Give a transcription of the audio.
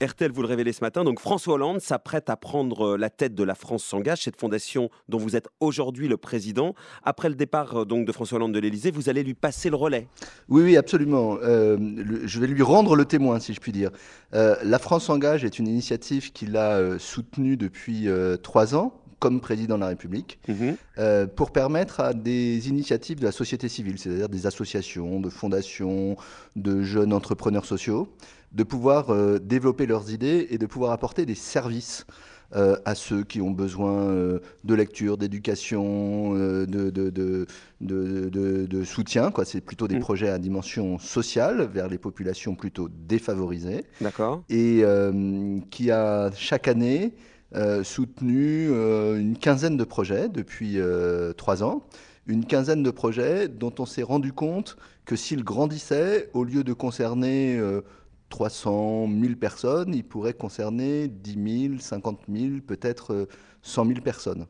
RTL vous le révélez ce matin, donc François Hollande s'apprête à prendre la tête de La France s'engage, cette fondation dont vous êtes aujourd'hui le président. Après le départ donc de François Hollande de l'Élysée, vous allez lui passer le relais. Oui, oui, absolument. Je vais lui rendre le témoin, si je puis dire. La France s'engage est une initiative qu'il a soutenue depuis 3 ans comme président de la République, Mmh. pour permettre à des initiatives de la société civile, c'est-à-dire des associations, de fondations, de jeunes entrepreneurs sociaux, de pouvoir développer leurs idées et de pouvoir apporter des services à ceux qui ont besoin de lecture, d'éducation, de soutien, quoi. C'est plutôt des Mmh. projets à dimension sociale vers les populations plutôt défavorisées D'accord. et qui a chaque année soutenu une quinzaine de projets depuis 3 ans. Une quinzaine de projets dont on s'est rendu compte que s'ils grandissaient, au lieu de concerner 300 000 personnes, ils pourraient concerner 10 000, 50 000, peut-être 100 000 personnes.